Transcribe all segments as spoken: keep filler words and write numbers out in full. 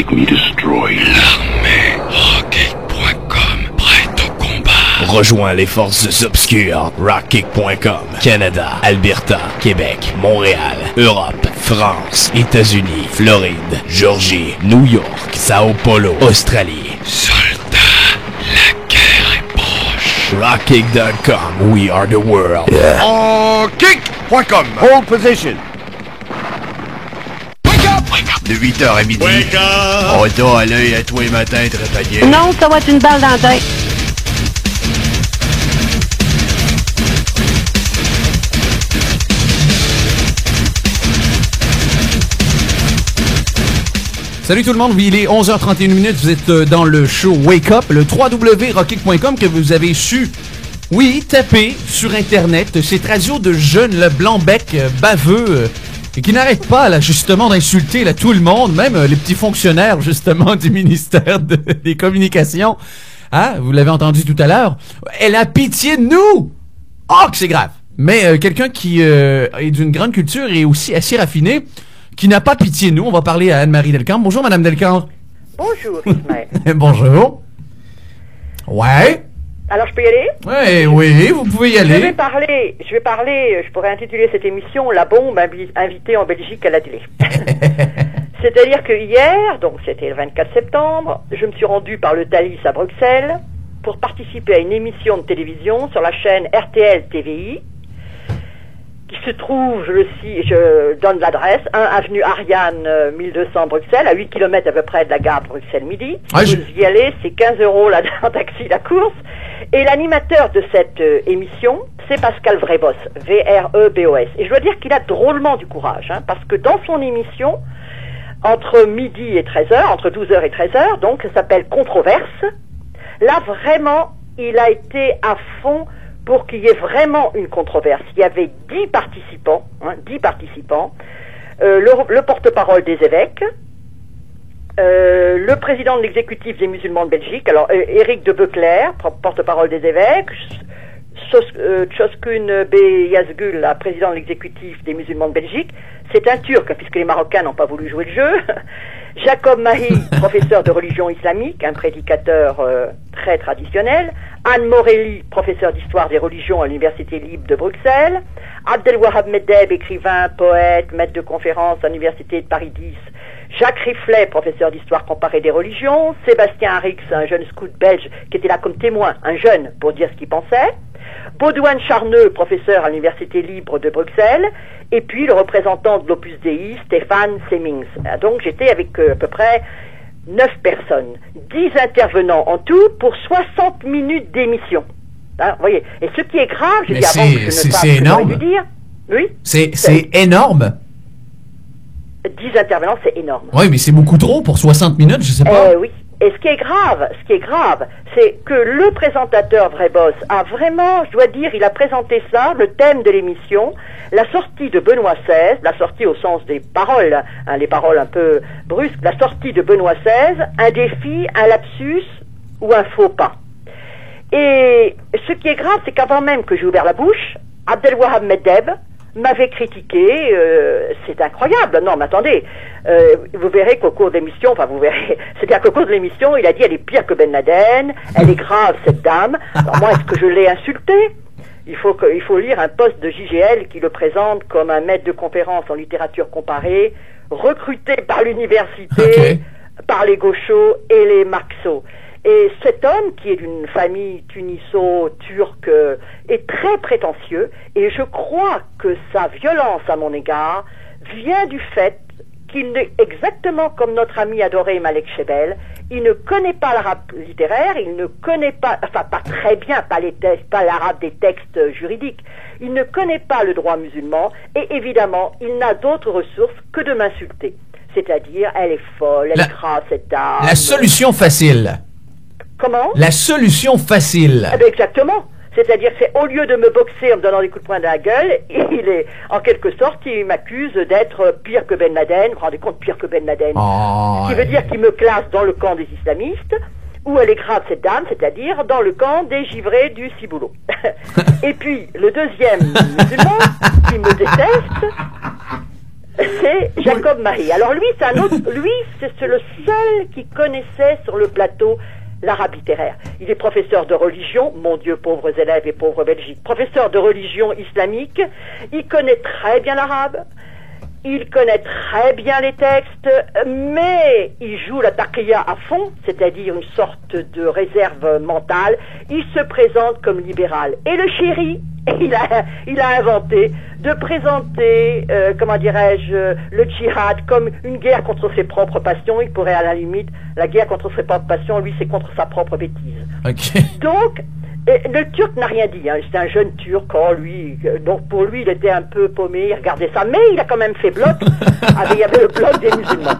make me destroy you. L'armée rockkick point com, prête au combat. Rejoins les forces obscures. rockkick point com. Canada, Alberta, Québec, Montréal, Europe, France, États-Unis, Floride, Georgie, New York, Sao Paulo, Australie. Soldats, la guerre est proche. rockkick dot com. We are the world. Yeah. rockkick point com. Hold position. De huit heures à midi. Wake up! On t'a à l'œil à tous les matins, trépanier. Non, ça va être une balle dans la tête. Salut tout le monde, oui, il est onze heures trente et une minutes, vous êtes dans le show Wake Up, le w w w point rockkick point com que vous avez su, oui, taper sur Internet, cette radio de jeunes, le blanc-bec, euh, baveux, euh, et qui n'arrête pas, là, justement, d'insulter, là, tout le monde, même euh, les petits fonctionnaires, justement, du ministère de, des Communications. Hein, vous l'avez entendu tout à l'heure. Elle a pitié de nous! Oh, que c'est grave! Mais euh, quelqu'un qui euh, est d'une grande culture et aussi assez raffiné, qui n'a pas pitié de nous. On va parler à Anne-Marie Delcambre. Bonjour, Madame Delcambre. Bonjour, Ismaël. Bonjour. Ouais. Alors, je peux y aller? Ouais, oui, vous pouvez y aller. Je vais parler, je vais parler, je pourrais intituler cette émission « La bombe invi- invitée en Belgique à la télé ». C'est-à-dire que hier, donc c'était le vingt-quatre septembre, je me suis rendu par le Thalys à Bruxelles pour participer à une émission de télévision sur la chaîne R T L T V I, qui se trouve, je, le cite, je donne l'adresse, un avenue Ariane euh, mille deux cents Bruxelles, à huit kilomètres à peu près de la gare de Bruxelles-Midi. Ah, Vous je... y allez, c'est quinze euros là, en taxi la course. Et l'animateur de cette euh, émission, c'est Pascal Vrébos, V R E B O S. Et je dois dire qu'il a drôlement du courage, hein, parce que dans son émission, entre midi et treize heures, entre douze heures et treize heures, donc ça s'appelle Controverse, là vraiment, il a été à fond pour qu'il y ait vraiment une controverse. Il y avait dix participants, hein, dix participants, euh, le, le porte-parole des évêques, euh, le président de l'exécutif des musulmans de Belgique, alors euh, Éric de Becler, porte-parole des évêques, Çoskun euh, B. Yazgul, la président de l'exécutif des musulmans de Belgique, c'est un Turc, puisque les Marocains n'ont pas voulu jouer le jeu, Jacob Mahi, professeur de religion islamique, un prédicateur euh, très traditionnel, Anne Morelli, professeur d'histoire des religions à l'Université libre de Bruxelles, Abdelwahab Medeb, écrivain, poète, maître de conférences à l'Université de Paris dix, Jacques Riflet, professeur d'histoire comparée des religions, Sébastien Harix, un jeune scout belge qui était là comme témoin, un jeune, pour dire ce qu'il pensait, Baudouin Charneux, professeur à l'Université libre de Bruxelles, et puis le représentant de l'Opus Dei, Stéphane Semmings. Donc j'étais avec euh, à peu près neuf personnes, dix intervenants en tout pour soixante minutes d'émission. Hein, vous voyez. Et ce qui est grave, j'ai Mais dit avant que je ne c'est, sache c'est ce que j'aurais énorme. dû dire. Oui. C'est, c'est énorme. dix intervenants, c'est énorme. Oui, mais c'est beaucoup trop pour soixante minutes, je sais pas. Euh, oui. Et ce qui est grave, ce qui est grave, c'est que le présentateur Vrébos a vraiment, je dois dire, il a présenté ça, le thème de l'émission, la sortie de Benoît seize, la sortie au sens des paroles, hein, les paroles un peu brusques, la sortie de Benoît seize, un défi, un lapsus ou un faux pas. Et ce qui est grave, c'est qu'avant même que j'ai ouvert la bouche, Abdelwahab Medeb m'avait critiqué, euh, c'est incroyable, non mais attendez, euh, vous verrez qu'au cours de l'émission, enfin vous verrez, c'est-à-dire qu'au cours de l'émission, il a dit elle est pire que Ben Laden, elle est grave cette dame, alors moi est-ce que je l'ai insultée? Il faut, que, il faut lire un post de J G L qui le présente comme un maître de conférence en littérature comparée, recruté par l'université, Okay. par les gauchos et les marxos. Et cet homme, qui est d'une famille tuniso-turque, est très prétentieux, et je crois que sa violence à mon égard vient du fait qu'il est exactement comme notre ami adoré Malek Chebel, il ne connaît pas l'arabe littéraire, il ne connaît pas, enfin pas très bien, pas les textes, pas l'arabe des textes juridiques, il ne connaît pas le droit musulman, et évidemment, il n'a d'autre ressource que de m'insulter. C'est-à-dire, elle est folle, elle La- est grave, cette dame. La solution facile. Comment? La solution facile. Eh bien, exactement. C'est-à-dire, c'est au lieu de me boxer en me donnant des coups de poing dans la gueule, il est, en quelque sorte, il m'accuse d'être pire que Ben Laden. Vous vous rendez compte, pire que Ben Laden. Oh, Ce qui veut dire qu'il me classe dans le camp des islamistes, où elle est grave, cette dame, c'est-à-dire dans le camp des givrés du ciboulot. Et puis, le deuxième musulman, qui me déteste, c'est Jacob Mahi. Alors lui, c'est un autre, lui, c'est le seul qui connaissait sur le plateau l'arabe littéraire. Il est professeur de religion, mon Dieu, pauvres élèves et pauvres Belgique, professeur de religion islamique, il connaît très bien l'arabe, il connaît très bien les textes, mais il joue la taqiyya à fond, c'est-à-dire une sorte de réserve mentale, il se présente comme libéral. Et le chéri, il a, il a inventé de présenter, euh, comment dirais-je, le djihad comme une guerre contre ses propres passions. Il pourrait à la limite, la guerre contre ses propres passions, lui, c'est contre sa propre bêtise. Okay. Donc, et le Turc n'a rien dit, hein. C'est un jeune Turc, oh, lui, donc pour lui, il était un peu paumé, il regardait ça, mais il a quand même fait bloc, avec, il y avait le bloc des musulmans.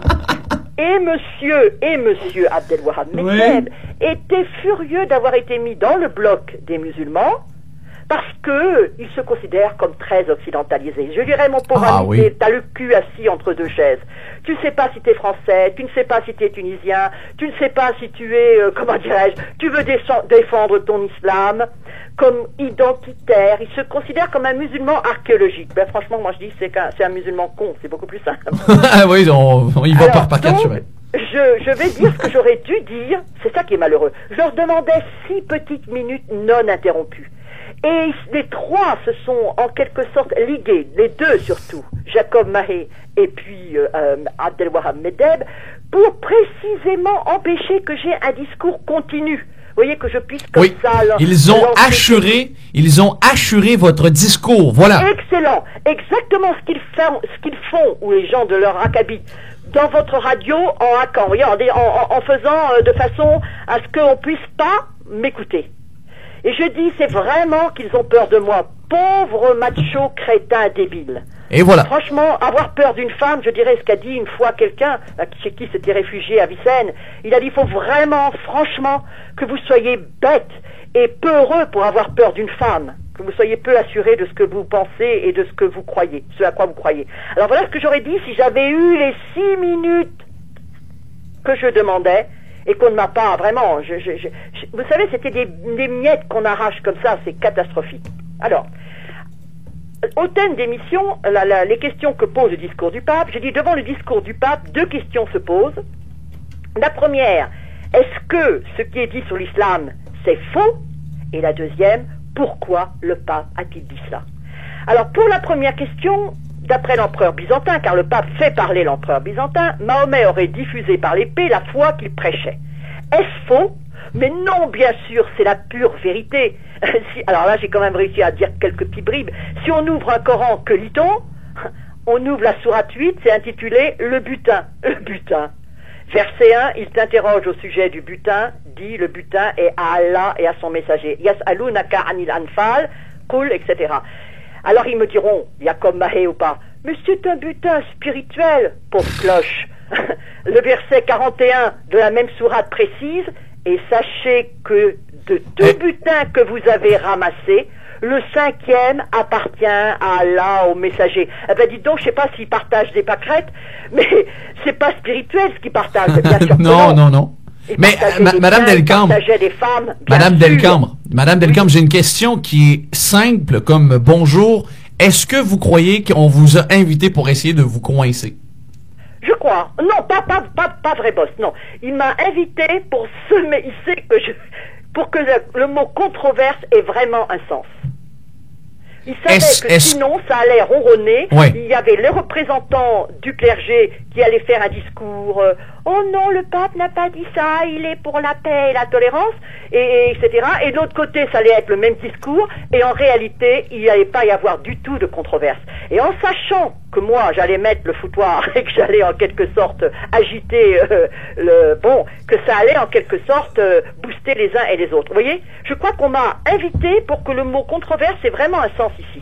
Et monsieur, et monsieur Abdelwahab Medeb était furieux d'avoir été mis dans le bloc des musulmans, parce que il se considère comme très occidentalisé. Je dirais, mon pauvre ah, ami, oui. t'as le cul assis entre deux chaises. Tu ne sais pas si t'es français, tu ne sais pas si t'es tunisien, tu ne sais pas si tu es, euh, comment dirais-je, tu veux défendre ton islam comme identitaire. Il se considère comme un musulman archéologique. Ben franchement, moi je dis c'est qu'un c'est un musulman con, c'est beaucoup plus simple. Oui, on, on y va Alors, par paquet, donc, je vais. Je, je vais dire ce que j'aurais dû dire, c'est ça qui est malheureux. Je leur demandais six petites minutes non interrompues. Et les trois se sont en quelque sorte ligués, les deux surtout, Jacob Mahi et puis euh, euh, Abdelwahab Medeb, pour précisément empêcher que j'ai un discours continu. Vous voyez, que je puisse comme oui. ça... Leur, ils ont leur assuré, ils ont assuré votre discours, voilà. Excellent. Exactement ce qu'ils font, ce qu'ils font, ou les gens de leur acabit, dans votre radio, en hackant, regardez, en, en, en faisant euh, de façon à ce qu'on puisse pas m'écouter. Et je dis, c'est vraiment qu'ils ont peur de moi. Pauvre macho crétin débile. Et voilà. Franchement, avoir peur d'une femme, je dirais ce qu'a dit une fois quelqu'un, chez qui s'était réfugié à Vicenne. Il a dit, il faut vraiment, franchement, que vous soyez bête et peureux pour avoir peur d'une femme. Que vous soyez peu assuré de ce que vous pensez et de ce que vous croyez, ce à quoi vous croyez. Alors voilà ce que j'aurais dit si j'avais eu les six minutes que je demandais. Et qu'on ne m'a pas vraiment... Je, je, je, je, vous savez, c'était des, des miettes qu'on arrache comme ça, c'est catastrophique. Alors, au thème d'émission, la, la, les questions que pose le discours du pape, j'ai dit, devant le discours du pape, deux questions se posent. La première, est-ce que ce qui est dit sur l'islam, c'est faux? Et la deuxième, pourquoi le pape a-t-il dit cela? Alors, pour la première question... D'après l'empereur byzantin, car le pape fait parler l'empereur byzantin, Mahomet aurait diffusé par l'épée la foi qu'il prêchait. Est-ce faux? Mais non, bien sûr, c'est la pure vérité. Si, alors là, j'ai quand même réussi à dire quelques petits bribes. Si on ouvre un Coran, que lit-on? On ouvre la sourate huit, c'est intitulé « Le butin ». Le butin. Verset un, il t'interroge au sujet du butin, dit le butin est à Allah et à son messager. « Yas'alunaka anil anfal » cool, et cetera. Alors ils me diront, Jacob Mahi ou pas, mais c'est un butin spirituel, pauvre cloche. Le verset quarante et un de la même sourate précise, et sachez que de deux butins que vous avez ramassés, le cinquième appartient à Allah, au messager. Eh ben dites donc, je sais pas s'ils partagent des pâquerettes, mais c'est pas spirituel ce qu'ils partagent, bien sûr. non, non, non. Mais ma, Madame Delcambre, Madame Delcambre, Madame Delcambre, j'ai une question qui est simple comme bonjour. Est-ce que vous croyez qu'on vous a invité pour essayer de vous coincer? Je crois. Non, pas pas pas pas vrai boss. Non, il m'a invité pour semer. Il sait que je pour que le, le mot controverse ait vraiment un sens. Il savait est-ce, que est-ce... sinon ça allait ronronner. Ouais. Il y avait les représentants du clergé qui allaient faire un discours. Euh, oh non, le pape n'a pas dit ça. Il est pour la paix et la tolérance, et, et etc. Et de l'autre côté, ça allait être le même discours. Et en réalité, il n'allait pas y avoir du tout de controverse. Et en sachant que moi, j'allais mettre le foutoir et que j'allais en quelque sorte agiter euh, le bon, que ça allait en quelque sorte euh, booster les uns et les autres. Vous voyez, je crois qu'on m'a invité pour que le mot controverse ait vraiment un sens ici.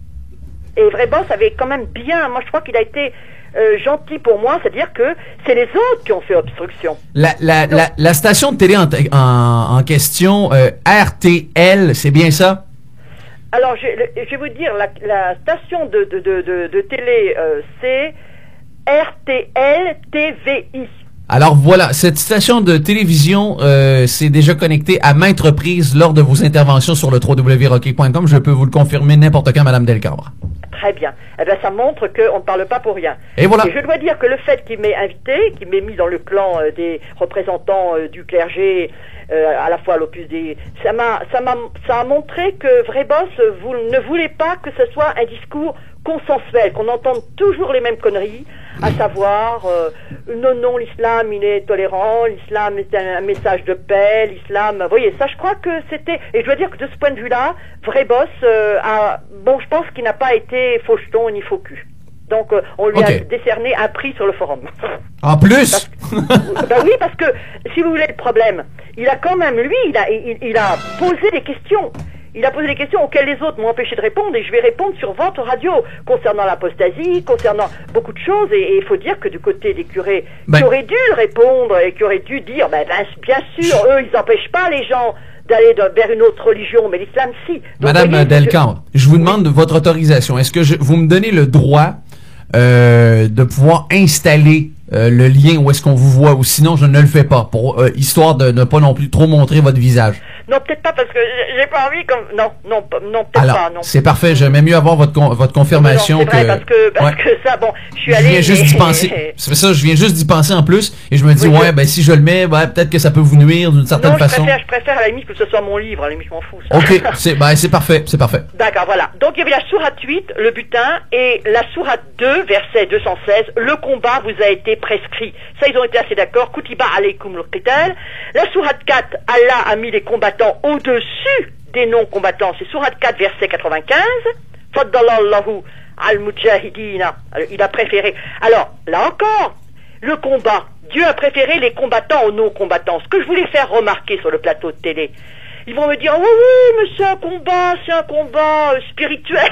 Et Vreboss avait quand même bien, moi je crois qu'il a été euh, gentil pour moi, c'est-à-dire que c'est les autres qui ont fait obstruction. La, la, Donc, la, la station de télé en, en, en question, euh, R T L, c'est bien ça? Alors, je, je vais vous dire, la, la station de, de, de, de, de télé, euh, c'est R T L T V I. Alors voilà, cette station de télévision euh, s'est déjà connectée à maintes reprises lors de vos interventions sur le w w w point rockkick point com. Je peux vous le confirmer n'importe quand, Madame Delcabre. Très bien. Eh bien, ça montre qu'on ne parle pas pour rien. Et voilà. Et je dois dire que le fait qu'il m'ait invité, qu'il m'ait mis dans le clan euh, des représentants euh, du clergé, euh, à la fois à l'Opus Dei, ça m'a, ça m'a, ça a montré que Vreboss, vous ne voulez pas que ce soit un discours consensuel, qu'on entende toujours les mêmes conneries, à savoir euh, non, non, l'islam il est tolérant, l'islam est un, un message de paix, l'islam, vous voyez, ça je crois que c'était, et je dois dire que de ce point de vue-là, Vreboss euh, a, bon, je pense qu'il n'a pas été faucheton ni faux cul. Donc euh, on lui okay. a décerné un prix sur le forum. En plus parce, ben oui, parce que, si vous voulez le problème, il a quand même, lui, il a, il, il a posé des questions. Il a posé des questions auxquelles les autres m'ont empêché de répondre, et je vais répondre sur votre radio, concernant l'apostasie, concernant beaucoup de choses, et il faut dire que du côté des curés, ben, qui auraient dû répondre, et qui auraient dû dire, ben, ben bien sûr, eux, ils n'empêchent pas les gens d'aller de, vers une autre religion, mais l'islam, si. Donc, Madame voyez, Delcabre, je... je vous demande oui. votre autorisation. Est-ce que je, vous me donnez le droit euh, de pouvoir installer euh, le lien où est-ce qu'on vous voit, ou sinon je ne le fais pas, pour euh, histoire de ne pas non plus trop montrer votre visage? Non, peut-être pas, parce que j'ai pas envie comme... Non, non, non, peut-être Alors, pas, non. c'est parfait, j'aimais mieux avoir votre, con, votre confirmation non, non, c'est que... vrai, parce que, parce ouais. que ça, bon, je suis allé... Je viens juste d'y penser, c'est ça, je viens juste d'y penser en plus, et je me dis, oui, ouais, je... ben si je le mets, ben, peut-être que ça peut vous nuire d'une certaine non, façon. Non, je préfère, à la limite que ce soit mon livre, à la limite, je m'en fous. Ça. Ok, c'est ben, c'est parfait, c'est parfait. D'accord, voilà. Donc, il y avait la sourate huit, le butin, et la sourate deux, verset deux cent seize, le combat vous a été prescrit. Ça, ils ont été assez d'accord. Kutiba alaykum al-qital. La sourate quatre, Allah a mis les combattants au-dessus des non-combattants. C'est sourate quatre, verset quatre-vingt-quinze. Faddalallahu al-mujahidina. Il a préféré. Alors, là encore, le combat. Dieu a préféré les combattants aux non-combattants. Ce que je voulais faire remarquer sur le plateau de télé. Ils vont me dire, oui, oui, mais c'est un combat, c'est un combat euh, spirituel.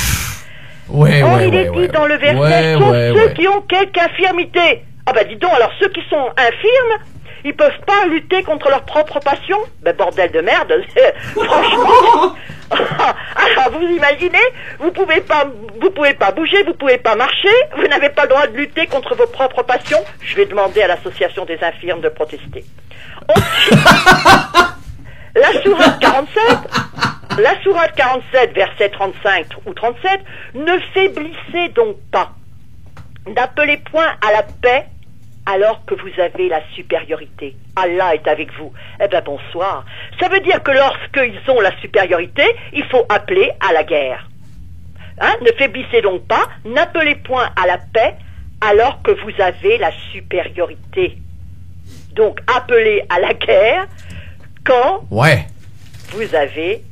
Ouais, Or, ouais, il est ouais, dit ouais, dans le verset, ouais, sauf ouais, ceux ouais. qui ont quelque infirmité. Ah ben dis donc, alors ceux qui sont infirmes, ils peuvent pas lutter contre leur propre passion? Ben bordel de merde, franchement. Ah, vous imaginez, vous pouvez pas, vous pouvez pas bouger, vous pouvez pas marcher, vous n'avez pas le droit de lutter contre vos propres passions. Je vais demander à l'association des infirmes de protester. Ensuite, la sourate quarante-sept, la sourate quarante-sept, verset trente-cinq ou trente-sept, ne faiblissez donc pas, n'appelez point à la paix alors que vous avez la supériorité. Allah est avec vous. Eh ben bonsoir. Ça veut dire que lorsqu'ils ont la supériorité, il faut appeler à la guerre. Hein? Ne faiblissez donc pas, n'appelez point à la paix alors que vous avez la supériorité. Donc appelez à la guerre quand ouais. vous avez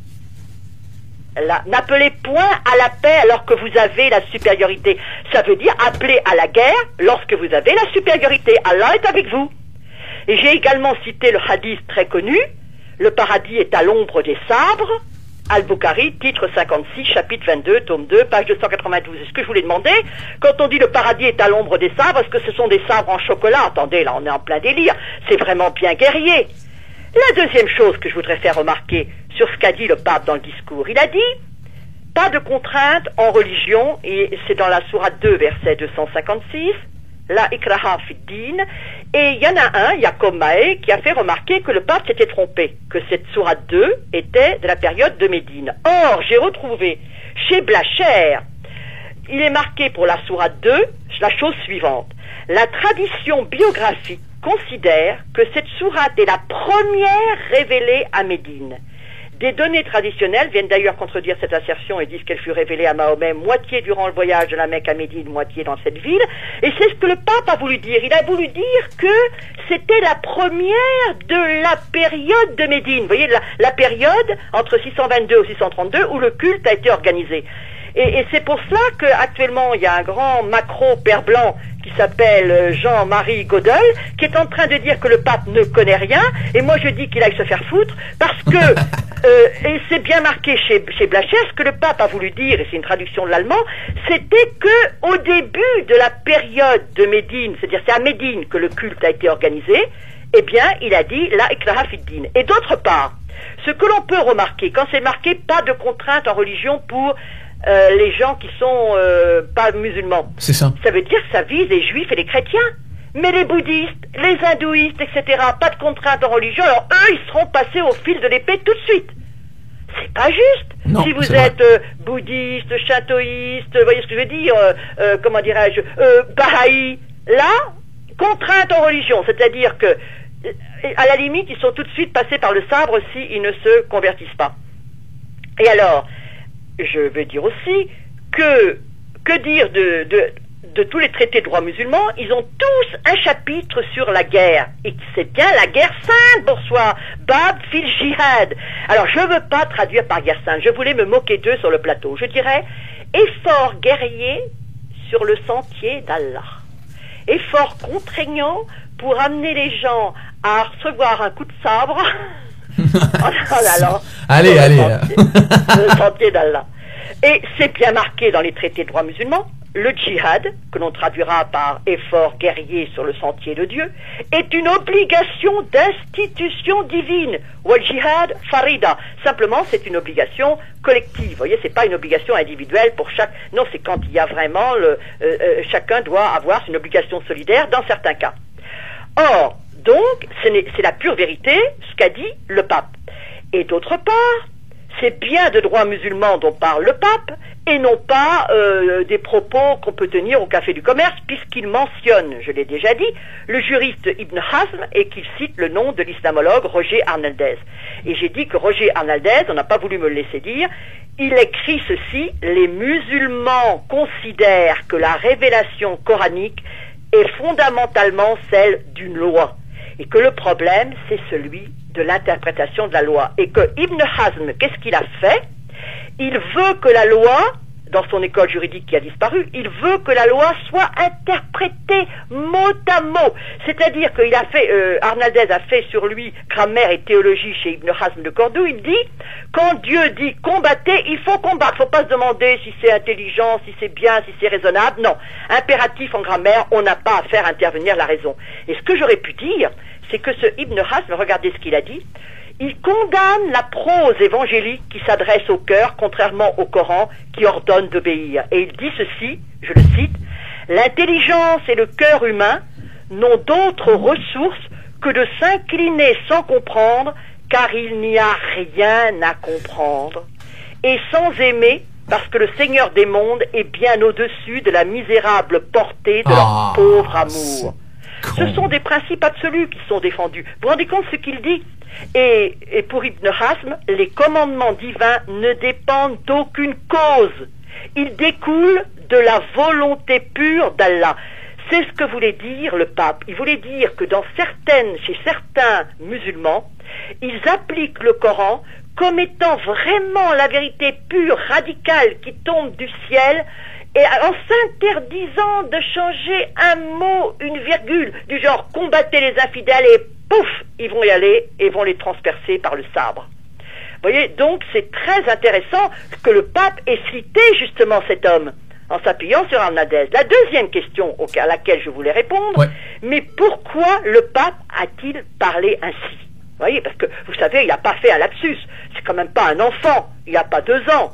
la... N'appelez point à la paix alors que vous avez la supériorité. Ça veut dire appeler à la guerre lorsque vous avez la supériorité. Allah est avec vous. Et j'ai également cité le hadith très connu, le paradis est à l'ombre des sabres, Al-Bukhari, titre cinquante-six, chapitre vingt-deux, tome deux, page deux cent quatre-vingt-douze. Est-ce que je voulais demander, quand on dit le paradis est à l'ombre des sabres, est-ce que ce sont des sabres en chocolat? Attendez, là on est en plein délire, c'est vraiment bien guerrier. La deuxième chose que je voudrais faire remarquer sur ce qu'a dit le pape dans le discours, il a dit pas de contrainte en religion, et c'est dans la sourate deux, verset deux cent cinquante-six, la ikraha fid-din, et il y en a un, Yacob Mahé, qui a fait remarquer que le pape s'était trompé, que cette sourate deux était de la période de Médine. Or, j'ai retrouvé chez Blacher, il est marqué pour la sourate deux, la chose suivante. La tradition biographique considère que cette sourate est la première révélée à Médine. Des données traditionnelles viennent d'ailleurs contredire cette assertion et disent qu'elle fut révélée à Mahomet moitié durant le voyage de la Mecque à Médine, moitié dans cette ville. Et c'est ce que le pape a voulu dire. Il a voulu dire que c'était la première de la période de Médine. Vous voyez, la, la période entre six cent vingt-deux et six cent trente-deux où le culte a été organisé. Et, et c'est pour cela qu'actuellement, il y a un grand macro-père blanc qui s'appelle Jean-Marie Godel, qui est en train de dire que le pape ne connaît rien, et moi je dis qu'il aille se faire foutre, parce que, euh, et c'est bien marqué chez, chez Blacher, ce que le pape a voulu dire, et c'est une traduction de l'allemand, c'était que au début de la période de Médine, c'est-à-dire c'est à Médine que le culte a été organisé, eh bien, il a dit la ikraha fid-din. Et d'autre part, ce que l'on peut remarquer, quand c'est marqué pas de contrainte en religion pour Euh, les gens qui sont euh, pas musulmans. C'est ça. Ça veut dire que ça vise les juifs et les chrétiens. Mais les bouddhistes, les hindouistes, et cetera, pas de contraintes en religion, alors eux, ils seront passés au fil de l'épée tout de suite. C'est pas juste. Non, si vous c'est êtes euh, bouddhiste, shintoïste, vous voyez ce que je veux dire, euh, euh, comment dirais-je, euh, bahaï, là, contrainte en religion, c'est-à-dire que, à la limite, ils sont tout de suite passés par le sabre s'ils ne se convertissent pas. Et alors, je veux dire aussi que, que dire de, de, de tous les traités de droit musulman, ils ont tous un chapitre sur la guerre. Et c'est bien la guerre sainte, bonsoir. Bab fil jihad. Alors, je ne veux pas traduire par guerre sainte. Je voulais me moquer d'eux sur le plateau. Je dirais, effort guerrier sur le sentier d'Allah. Effort contraignant pour amener les gens à recevoir un coup de sabre en allant allez, allez. Le sentier d'Allah. Et c'est bien marqué dans les traités de droit musulman, le djihad, que l'on traduira par effort guerrier sur le sentier de Dieu, est une obligation d'institution divine. Wal djihad farida. Simplement, c'est une obligation collective. Vous voyez, c'est pas une obligation individuelle pour chaque. Non, c'est quand il y a vraiment le, euh, euh, chacun doit avoir une obligation solidaire dans certains cas. Or, donc, c'est la pure vérité, ce qu'a dit le pape. Et d'autre part, c'est bien de droit musulman dont parle le pape, et non pas euh, des propos qu'on peut tenir au Café du Commerce, puisqu'il mentionne, je l'ai déjà dit, le juriste Ibn Hazm, et qu'il cite le nom de l'islamologue Roger Arnaldez. Et j'ai dit que Roger Arnaldez, on n'a pas voulu me le laisser dire, il écrit ceci: les musulmans considèrent que la révélation coranique est fondamentalement celle d'une loi, et que le problème, c'est celui de l'interprétation de la loi. Et que Ibn Hazm, qu'est-ce qu'il a fait? Il veut que la loi, dans son école juridique qui a disparu, il veut que la loi soit interprétée mot à mot. C'est-à-dire qu'il a fait, euh, Arnaldez a fait sur lui grammaire et théologie chez Ibn Hazm de Cordoue. Il dit, quand Dieu dit combattez, il faut combattre. Il ne faut pas se demander si c'est intelligent, si c'est bien, si c'est raisonnable. Non. Impératif en grammaire, on n'a pas à faire intervenir la raison. Et ce que j'aurais pu dire, c'est que ce Ibn Hazm, regardez ce qu'il a dit, il condamne la prose évangélique qui s'adresse au cœur, contrairement au Coran qui ordonne d'obéir. Et il dit ceci, je le cite, « L'intelligence et le cœur humain n'ont d'autre ressource que de s'incliner sans comprendre, car il n'y a rien à comprendre, et sans aimer, parce que le Seigneur des mondes est bien au-dessus de la misérable portée de leur Ah, pauvre amour. » con. Ce sont des principes absolus qui sont défendus. Vous vous rendez compte ce qu'il dit? Et, et pour Ibn Hazm, les commandements divins ne dépendent d'aucune cause. Ils découlent de la volonté pure d'Allah. C'est ce que voulait dire le pape. Il voulait dire que dans certaines, chez certains musulmans, ils appliquent le Coran comme étant vraiment la vérité pure, radicale, qui tombe du ciel, et en s'interdisant de changer un mot, une virgule, du genre combattez les infidèles et pouf, ils vont y aller et vont les transpercer par le sabre. Vous voyez, donc c'est très intéressant que le pape ait cité justement cet homme en s'appuyant sur Arnaldez. La deuxième question à laquelle je voulais répondre, Ouais. mais pourquoi le pape a-t-il parlé ainsi? Vous voyez, parce que vous savez, il n'a pas fait un lapsus. C'est quand même pas un enfant, il n'a pas deux ans.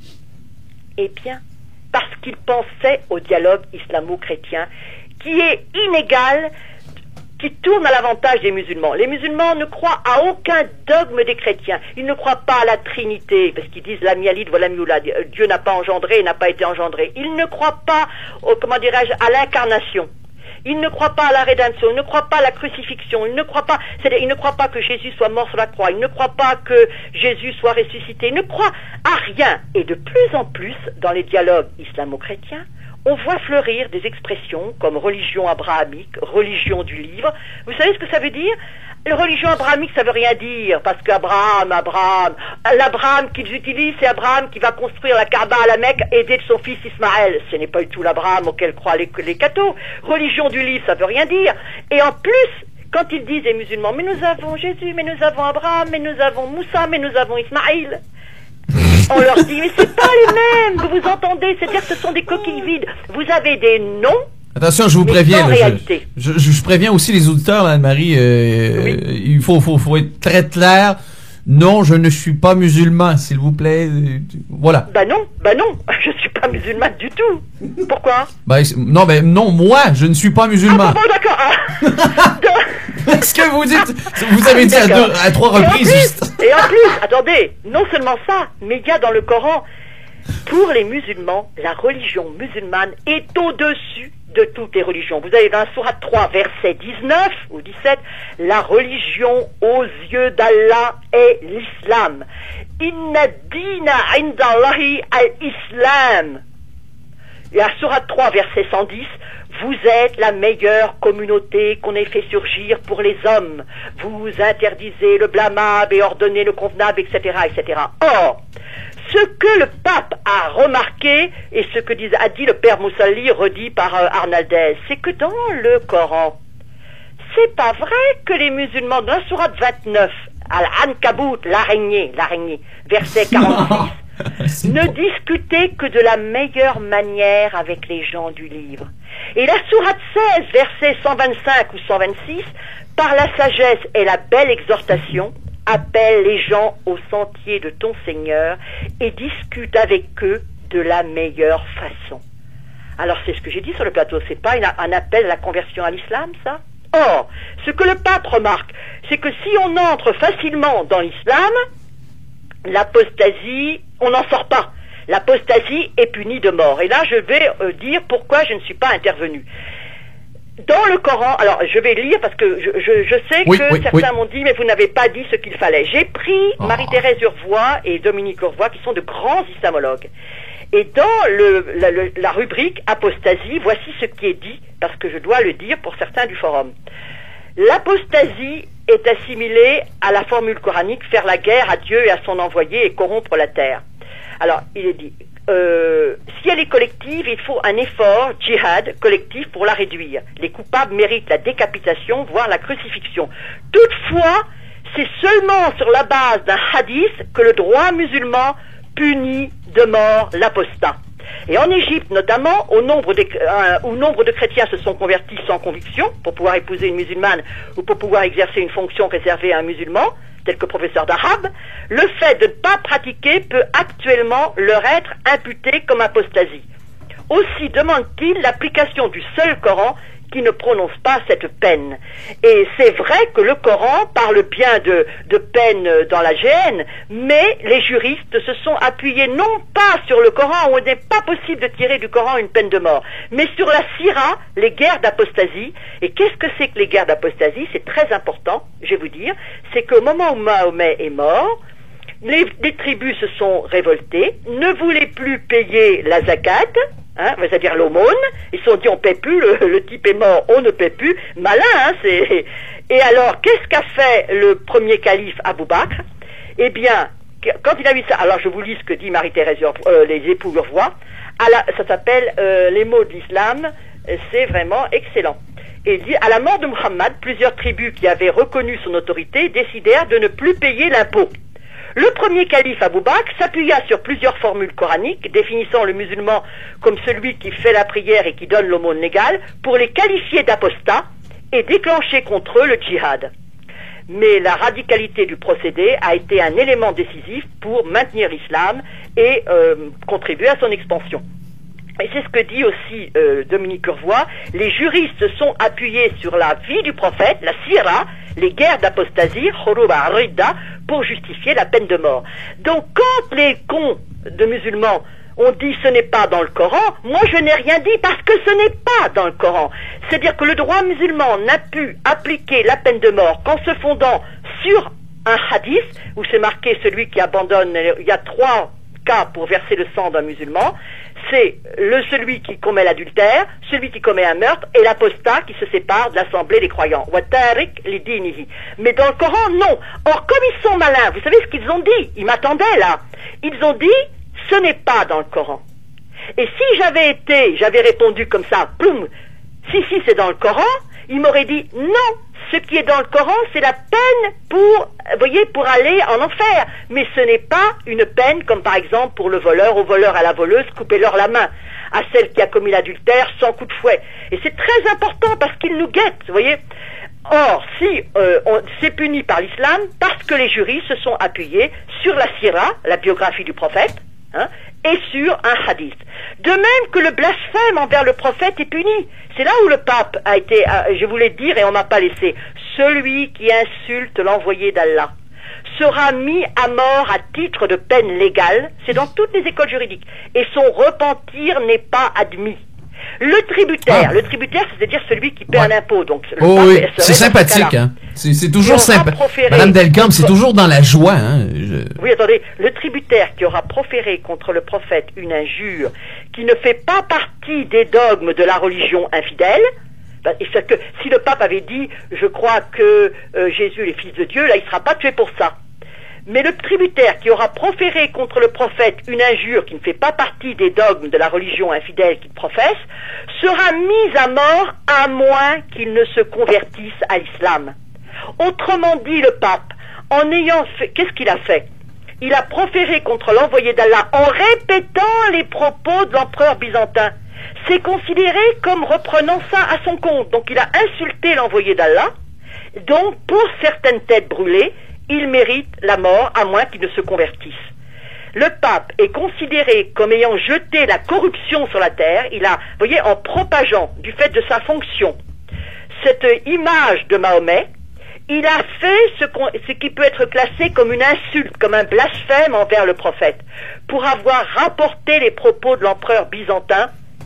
Eh bien, parce qu'il pensait au dialogue islamo-chrétien qui est inégal, qui tourne à l'avantage des musulmans. Les musulmans ne croient à aucun dogme des chrétiens. Ils ne croient pas à la Trinité, parce qu'ils disent la mialide, voilà miula, Dieu n'a pas engendré, n'a pas été engendré. Ils ne croient pas, au, comment dirais-je, à l'incarnation. Ils ne croient pas à la rédemption, ils ne croient pas à la crucifixion, ils ne croient pas, c'est-à-dire, ils ne croient pas que Jésus soit mort sur la croix, ils ne croient pas que Jésus soit ressuscité, ils ne croient à rien. Et de plus en plus, dans les dialogues islamo-chrétiens, on voit fleurir des expressions comme religion abrahamique, religion du livre. Vous savez ce que ça veut dire? La religion abrahamique, ça veut rien dire, parce qu'Abraham, Abraham, l'Abraham qu'ils utilisent, c'est Abraham qui va construire la Kaaba à la Mecque, aidé de son fils Ismaël. Ce n'est pas du tout l'Abraham auquel croient les, les cathos. Religion du livre, ça veut rien dire. Et en plus, quand ils disent les musulmans, mais nous avons Jésus, mais nous avons Abraham, mais nous avons Moussa, mais nous avons Ismaël. On leur dit, mais c'est pas les mêmes, vous vous entendez, c'est-à-dire que ce sont des coquilles vides. Vous avez des noms. Attention, je vous Mais préviens. sans là, réalité. je, je, je préviens aussi les auditeurs, là, Anne-Marie. Euh, Oui. Il faut, faut, faut être très clair. non, je ne suis pas musulman, s'il vous plaît. Euh, voilà. Bah non, bah non, je suis pas musulmane du tout. Pourquoi? Bah, non, mais non, moi, je ne suis pas musulman. Ah bon, bon d'accord. Ah. Est-ce que vous dites, vous avez dit à, deux, à trois reprises. Et en, juste... plus, et en plus, attendez, non seulement ça, mais il y a dans le Coran, pour les musulmans, la religion musulmane est au-dessus de toutes les religions. Vous avez dans la sourate trois, verset dix-neuf ou dix-sept, la religion aux yeux d'Allah est l'islam. Inna dina indallahi al-islam. Et la sourate trois, verset cent dix, vous êtes la meilleure communauté qu'on ait fait surgir pour les hommes. Vous interdisez le blâmable et ordonnez le convenable, et cetera, et cetera. Or, ce que le pape a remarqué, et ce que a dit le père Moussalli, redit par euh, Arnaldez, c'est que dans le Coran, c'est pas vrai que les musulmans, dans la sourate vingt-neuf, Al-Ankabut, l'araignée, l'araignée, verset quarante-six, ne bon. discutaient que de la meilleure manière avec les gens du livre. Et la sourate seize, verset cent vingt-cinq ou cent vingt-six, par la sagesse et la belle exhortation, appelle les gens au sentier de ton Seigneur et discute avec eux de la meilleure façon. Alors c'est ce que j'ai dit sur le plateau, c'est pas une, un appel à la conversion à l'islam, ça? Or, ce que le pape remarque, c'est que si on entre facilement dans l'islam, l'apostasie, on n'en sort pas. L'apostasie est punie de mort. Et là, je vais euh, dire pourquoi je ne suis pas intervenu. Dans le Coran, alors je vais lire parce que je, je, je sais oui, que oui, certains oui. m'ont dit mais vous n'avez pas dit ce qu'il fallait. J'ai pris oh. Marie-Thérèse Urvois et Dominique Urvois qui sont de grands islamologues. Et dans le, la, le, la rubrique apostasie, voici ce qui est dit parce que je dois le dire pour certains du forum. L'apostasie est assimilée à la formule coranique faire la guerre à Dieu et à son envoyé et corrompre la terre. Alors il est dit Euh, si elle est collective, il faut un effort, djihad, collectif pour la réduire. Les coupables méritent la décapitation, voire la crucifixion. Toutefois, c'est seulement sur la base d'un hadith que le droit musulman punit de mort l'apostat. Et en Égypte notamment, au nombre de, euh, où nombre de chrétiens se sont convertis sans conviction, pour pouvoir épouser une musulmane ou pour pouvoir exercer une fonction réservée à un musulman, tel que professeur d'arabe, le fait de ne pas pratiquer peut actuellement leur être imputé comme apostasie. Aussi demande-t-il l'application du seul Coran qui ne prononce pas cette peine. Et c'est vrai que le Coran parle bien de, de peine dans la G N, mais les juristes se sont appuyés non pas sur le Coran, où il n'est pas possible de tirer du Coran une peine de mort, mais sur la Sira, les guerres d'apostasie. Et qu'est-ce que c'est que les guerres d'apostasie? C'est très important, je vais vous dire. C'est qu'au moment où Mahomet est mort, les, les tribus se sont révoltées, ne voulaient plus payer la zakat, hein, c'est-à-dire l'aumône. Ils se sont dit on paie plus, le, le type est mort, on ne paie plus. Malin, hein, c'est... Et alors, qu'est-ce qu'a fait le premier calife Abou Bakr? Eh bien, quand il a vu ça, alors je vous lis ce que dit Marie-Thérèse, euh, les époux Urvois, à la, ça s'appelle euh, Les mots de l'islam, c'est vraiment excellent. Et il dit, à la mort de Muhammad, plusieurs tribus qui avaient reconnu son autorité décidèrent de ne plus payer l'impôt. Le premier calife Abou Bakr s'appuya sur plusieurs formules coraniques définissant le musulman comme celui qui fait la prière et qui donne l'aumône légale pour les qualifier d'apostats et déclencher contre eux le djihad. Mais la radicalité du procédé a été un élément décisif pour maintenir l'islam et euh, contribuer à son expansion. Et c'est ce que dit aussi euh, Dominique Urvois, les juristes se sont appuyés sur la vie du prophète, la sira, les guerres d'apostasie, Khourouba Ridda, pour justifier la peine de mort. Donc quand les cons de musulmans ont dit ce n'est pas dans le Coran, moi je n'ai rien dit parce que ce n'est pas dans le Coran. C'est-à-dire que le droit musulman n'a pu appliquer la peine de mort qu'en se fondant sur un hadith, où c'est marqué celui qui abandonne, il y a trois cas pour verser le sang d'un musulman, c'est le celui qui commet l'adultère, celui qui commet un meurtre et l'apostat qui se sépare de l'assemblée des croyants. Mais dans le Coran, non. Or, comme ils sont malins, vous savez ce qu'ils ont dit? Ils m'attendaient là. Ils ont dit, ce n'est pas dans le Coran. Et si j'avais été, j'avais répondu comme ça, ploum, si, si, c'est dans le Coran, ils m'auraient dit, non, ce qui est dans le Coran, c'est la peine pour, vous voyez, pour aller en enfer. Mais ce n'est pas une peine comme par exemple pour le voleur, au voleur, à la voleuse, coupez-leur la main. À celle qui a commis l'adultère, sans coup de fouet. Et c'est très important parce qu'ils nous guettent, vous voyez. Or, si euh, on, c'est puni par l'islam parce que les jurys se sont appuyés sur la sira, la biographie du prophète, hein, et sur un hadith. De même que le blasphème envers le prophète est puni. C'est là où le pape a été, euh, je voulais dire et on m'a pas laissé, celui qui insulte l'envoyé d'Allah sera mis à mort à titre de peine légale, c'est dans toutes les écoles juridiques, et son repentir n'est pas admis. Le tributaire, ah. le tributaire, c'est-à-dire celui qui paie ouais. un impôt. Donc, le oh oui, c'est sympathique. Hein. C'est, c'est toujours sympa. Madame Delcambre, c'est toujours dans la joie. Hein. Je... Oui, attendez. Le tributaire qui aura proféré contre le prophète une injure qui ne fait pas partie des dogmes de la religion infidèle, ben, que, si le pape avait dit « je crois que euh, Jésus est le fils de Dieu », là, il ne sera pas tué pour ça. Mais le tributaire qui aura proféré contre le prophète une injure qui ne fait pas partie des dogmes de la religion infidèle qu'il professe, sera mis à mort à moins qu'il ne se convertisse à l'islam. Autrement dit, le pape, en ayant fait, qu'est-ce qu'il a fait? Il a proféré contre l'envoyé d'Allah en répétant les propos de l'empereur byzantin. C'est considéré comme reprenant ça à son compte. Donc il a insulté l'envoyé d'Allah. Donc pour certaines têtes brûlées, il mérite la mort à moins qu'il ne se convertisse. Le pape est considéré comme ayant jeté la corruption sur la terre. Il a, vous voyez, en propageant du fait de sa fonction cette image de Mahomet, il a fait ce, qu'on, ce qui peut être classé comme une insulte, comme un blasphème envers le prophète, pour avoir rapporté les propos de l'empereur byzantin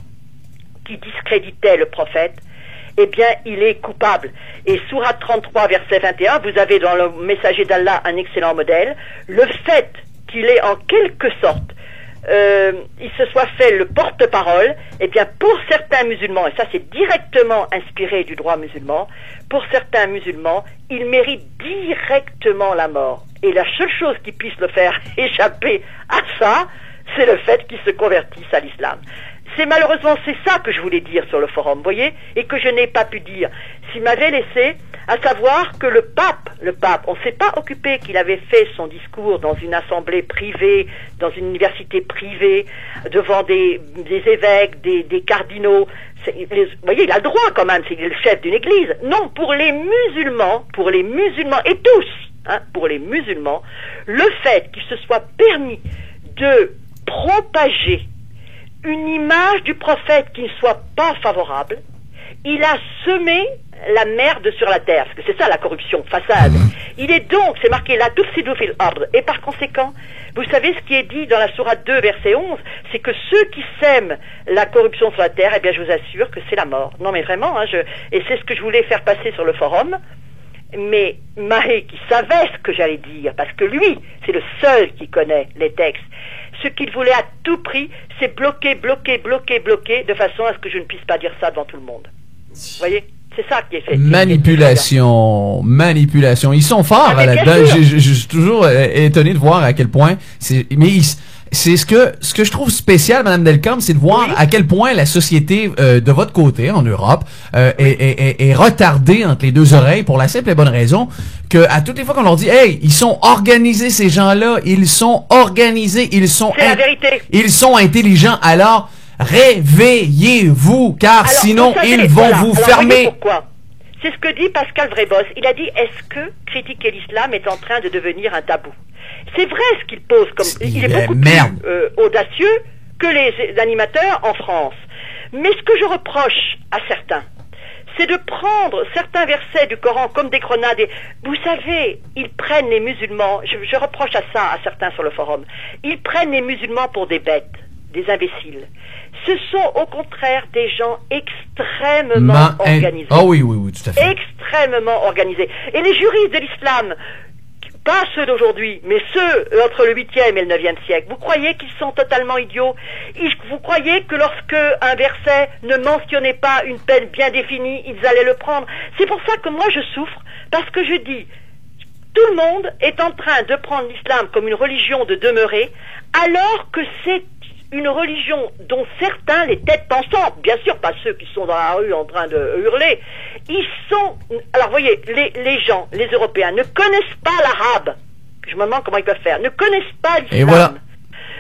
qui discréditait le prophète. Eh bien, il est coupable. Et Sourate trente-trois, verset vingt et un, vous avez dans le messager d'Allah un excellent modèle. Le fait qu'il ait en quelque sorte, euh, il se soit fait le porte-parole, eh bien, pour certains musulmans, et ça c'est directement inspiré du droit musulman, pour certains musulmans, il mérite directement la mort. Et la seule chose qui puisse le faire échapper à ça, c'est le fait qu'il se convertisse à l'islam. C'est malheureusement, c'est ça que je voulais dire sur le forum, vous voyez, et que je n'ai pas pu dire. S'il m'avait laissé, à savoir que le pape, le pape, on ne s'est pas occupé qu'il avait fait son discours dans une assemblée privée, dans une université privée, devant des, des évêques, des, des cardinaux. Les, vous voyez, il a le droit quand même, c'est le chef d'une église. Non, pour les musulmans, pour les musulmans, et tous, hein, pour les musulmans, le fait qu'il se soit permis de propager une image du prophète qui ne soit pas favorable, il a semé la merde sur la terre, parce que c'est ça la corruption, façade. Il est donc, c'est marqué là, tufsidu fil ard, et par conséquent, vous savez ce qui est dit dans la sourate deux, verset onze, c'est que ceux qui sèment la corruption sur la terre, eh bien je vous assure que c'est la mort. Non mais vraiment, hein, je, et c'est ce que je voulais faire passer sur le forum, mais Mahé qui savait ce que j'allais dire, parce que lui, c'est le seul qui connaît les textes, ce qu'il voulait à tout prix, c'est bloquer, bloquer, bloquer, bloquer, de façon à ce que je ne puisse pas dire ça devant tout le monde. Vous voyez, c'est ça qui est fait. Manipulation, manipulation. Ils sont forts ah, là-dedans. Je, je, je suis toujours euh, étonné de voir à quel point. C'est, mais ils, c'est ce que ce que je trouve spécial, Madame Delcambre, c'est de voir oui. à quel point la société euh, de votre côté, en Europe, euh, oui. est, est, est, est retardée entre les deux oreilles pour la simple et bonne raison que à toutes les fois qu'on leur dit, hey, ils sont organisés ces gens-là, ils sont organisés, ils sont c'est la vérité. Ils sont intelligents. Alors réveillez-vous, car Alors, sinon savez, ils vont voilà. vous Alors, fermer. Pourquoi? C'est ce que dit Pascal Vrébos. Il a dit, est-ce que critiquer l'islam est en train de devenir un tabou? C'est vrai ce qu'il pose comme... C'est il est beaucoup merde. plus euh, audacieux que les animateurs en France. Mais ce que je reproche à certains, c'est de prendre certains versets du Coran comme des grenades. Et, vous savez, ils prennent les musulmans, je, je reproche à ça à certains sur le forum, ils prennent les musulmans pour des bêtes, des imbéciles. Ce sont au contraire des gens extrêmement Ma, organisés. Ah oh oui, oui, oui, tout à fait. Extrêmement organisés. Et les juristes de l'islam, pas ceux d'aujourd'hui, mais ceux entre le huitième et le neuvième siècle, vous croyez qu'ils sont totalement idiots? Vous croyez que lorsque un verset ne mentionnait pas une peine bien définie, ils allaient le prendre? C'est pour ça que moi je souffre, parce que je dis, tout le monde est en train de prendre l'islam comme une religion de demeurer, alors que c'est une religion dont certains, les têtes pensantes, bien sûr pas ceux qui sont dans la rue en train de hurler, ils sont... Alors voyez, les, les gens, les Européens, ne connaissent pas l'arabe, je me demande comment ils peuvent faire, ne connaissent pas l'islam, voilà.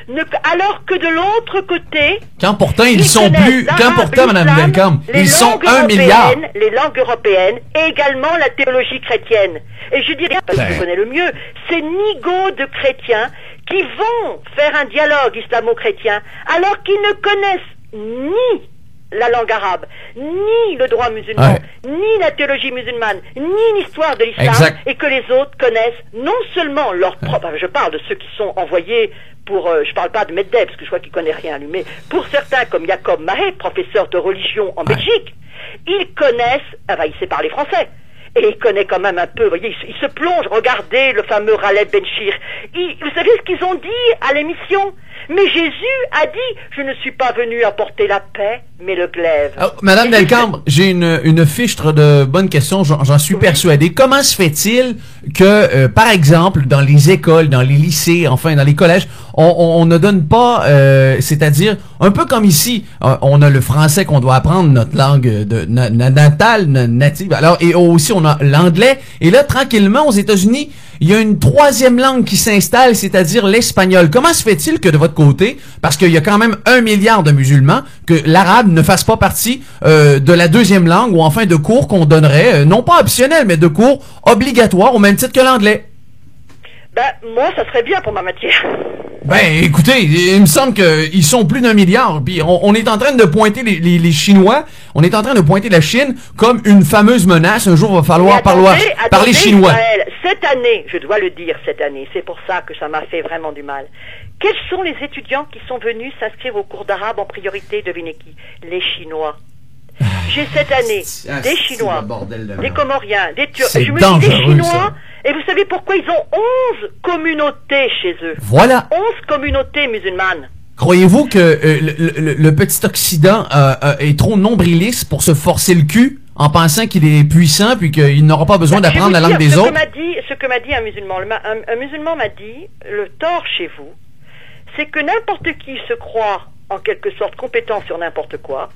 ne, alors que de l'autre côté... Quand pourtant, ils, ils sont plus... Quand pourtant, Mme Delcambre, ils sont un milliard. Les langues européennes et également la théologie chrétienne. Et je dis rien parce que je connais le mieux. Ces nigauds de chrétiens qui vont faire un dialogue islamo-chrétien alors qu'ils ne connaissent ni la langue arabe, ni le droit musulman, ouais. ni la théologie musulmane, ni l'histoire de l'islam, exact. Et que les autres connaissent non seulement leur propre... Ouais. Je parle de ceux qui sont envoyés pour... Euh, je parle pas de Medvedev, parce que je vois qu'il connaît rien, lui, mais pour certains, comme Jacob Mahé, professeur de religion en ouais. Belgique, ils connaissent... Ah ben, il sait parler français. Et il connaît quand même un peu, vous voyez, il, il se plonge, regardez le fameux Raled Benchir. Il, vous savez ce qu'ils ont dit à l'émission? Mais Jésus a dit, je ne suis pas venu apporter la paix, mais le glaive. Oh, Madame Delcambre, j'ai une, une fiche de bonnes questions, j'en suis oui. persuadé. Comment se fait-il que, euh, par exemple, dans les écoles, dans les lycées, enfin dans les collèges, on, on, on ne donne pas, euh, c'est-à-dire, un peu comme ici, on a le français qu'on doit apprendre, notre langue de, na, natale, native, alors, et aussi on a l'anglais, et là, tranquillement, aux États-Unis, il y a une troisième langue qui s'installe, c'est-à-dire l'espagnol. Comment se fait-il que de votre côté, parce qu'il y a quand même un milliard de musulmans, que l'arabe ne fasse pas partie euh, de la deuxième langue, ou enfin de cours qu'on donnerait, euh, non pas optionnels, mais de cours obligatoires au même titre que l'anglais? Ben, moi, ça serait bien pour ma matière. Ben, écoutez, il me semble qu'ils sont plus d'un milliard, puis on, on est en train de pointer les, les, les Chinois, on est en train de pointer la Chine comme une fameuse menace. Un jour, il va falloir attendez, parler, attendez, parler chinois. Israël, cette année, je dois le dire, cette année, c'est pour ça que ça m'a fait vraiment du mal. Quels sont les étudiants qui sont venus s'inscrire au cours d'arabe en priorité? Devinez qui? Les Chinois. J'ai cette année ah, des Chinois, de des Comoriens, des Turcs. Je me dis des Chinois, ça. Et vous savez pourquoi ils ont onze communautés chez eux? Voilà. onze communautés musulmanes. Croyez-vous que euh, le, le, le petit Occident euh, euh, est trop nombriliste pour se forcer le cul en pensant qu'il est puissant puis qu'il n'aura pas besoin d'apprendre la langue des ce autres? Que m'a dit, ce que m'a dit un musulman, le, un, un musulman m'a dit, le tort chez vous, c'est que n'importe qui se croit en quelque sorte compétent sur n'importe quoi.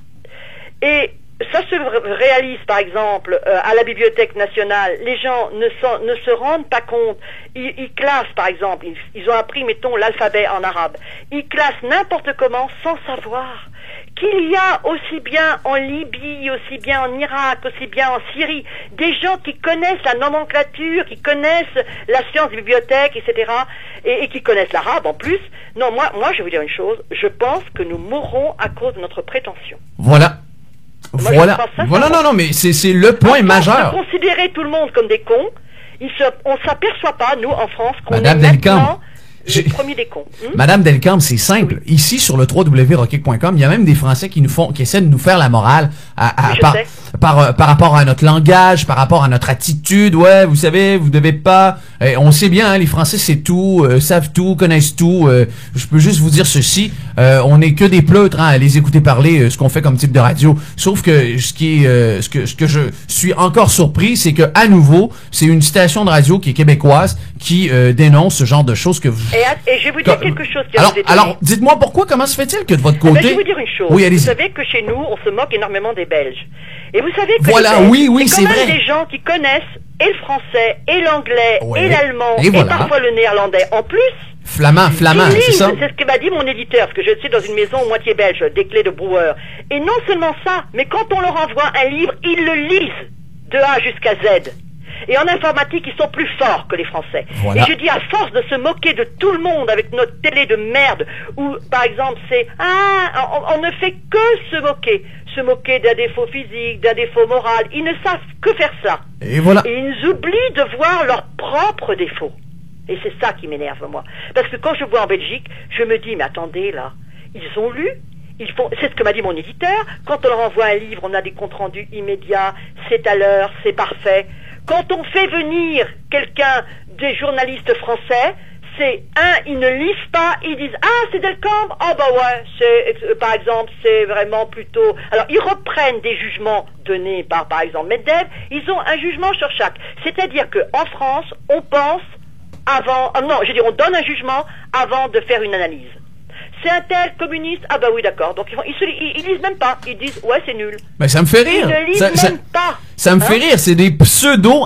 Et ça se réalise, par exemple, euh, à la Bibliothèque nationale. Les gens ne, sont, ne se rendent pas compte. Ils, ils classent, par exemple, ils, ils ont appris, mettons, l'alphabet en arabe. Ils classent n'importe comment sans savoir qu'il y a aussi bien en Libye, aussi bien en Irak, aussi bien en Syrie, des gens qui connaissent la nomenclature, qui connaissent la science des bibliothèques, et cetera, et, et qui connaissent l'arabe en plus. Non, moi, moi, je vais vous dire une chose. Je pense que nous mourrons à cause de notre prétention. Voilà. Moi, voilà, ça, voilà, non, non, mais c'est c'est le point majeur. De considérer tout le monde comme des cons, il se, on s'aperçoit pas, nous, en France, qu'on est Madame maintenant les premiers des cons. Hmm? Madame Delcambre, c'est simple. Oui. Ici, sur le w w w point rockkick point com, il y a même des Français qui nous font, qui essaient de nous faire la morale à, à, par, par, par rapport à notre langage, par rapport à notre attitude. Ouais, vous savez, vous devez pas... Eh, on sait bien, hein, les Français, c'est tout, euh, savent tout, connaissent tout. Euh, je peux juste vous dire ceci. Euh, on n'est que des pleutres hein, à les écouter parler, euh, ce qu'on fait comme type de radio. Sauf que ce qui est, euh, ce que ce que je suis encore surpris, c'est que à nouveau, c'est une station de radio qui est québécoise qui euh, dénonce ce genre de choses que vous... Et, à, et je vais vous dire quelque chose qui alors, vous étonné. Alors, dites-moi pourquoi, comment se fait-il que de votre côté... Eh ben, je vais vous dire une chose. Oui, vous savez que chez nous, on se moque énormément des Belges. Et vous savez que voilà, les Belges, oui, oui, c'est c'est quand même vrai. des gens qui connaissent et le français, et l'anglais, ouais. et l'allemand, et, et, voilà. parfois le néerlandais. En plus... Flamand, flamand, c'est ça? C'est ce que m'a dit mon éditeur, parce que je suis dans une maison moitié belge, des clés de Brouwer. Et non seulement ça, mais quand on leur envoie un livre, ils le lisent de A jusqu'à Z. Et en informatique, ils sont plus forts que les Français. Voilà. Et je dis, à force de se moquer de tout le monde avec notre télé de merde, où, par exemple, c'est, ah, on, on ne fait que se moquer. Se moquer d'un défaut physique, d'un défaut moral. Ils ne savent que faire ça. Et voilà. Et ils oublient de voir leurs propres défauts. Et c'est ça qui m'énerve, moi. Parce que quand je vois en Belgique, je me dis, mais attendez, là, ils ont lu, ils font, c'est ce que m'a dit mon éditeur, quand on leur envoie un livre, on a des comptes rendus immédiats, c'est à l'heure, c'est parfait. Quand on fait venir quelqu'un, des journalistes français, c'est, un, ils ne lisent pas, ils disent, ah, c'est Delcambre, ah bah ouais, c'est, euh, par exemple, c'est vraiment plutôt... Alors, ils reprennent des jugements donnés par, par exemple, Medvedev, ils ont un jugement sur chaque. C'est-à-dire qu'en France, on pense avant... Ah non, je veux dire, on donne un jugement avant de faire une analyse. C'est un tel communiste, ah bah oui d'accord, donc ils, font, ils, se, ils, ils lisent même pas, ils disent ouais c'est nul. Mais ça me fait rire. Ils ne lisent ça, même ça, pas. Ça me hein? fait rire, c'est des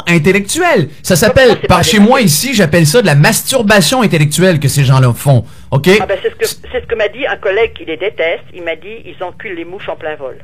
pseudo-intellectuels. Ça s'appelle, par chez moi ici, j'appelle ça de la masturbation intellectuelle que ces gens-là font. OK? Ah ben c'est ce que c'est ce que m'a dit un collègue qui les déteste. Il m'a dit ils enculent les mouches en plein vol.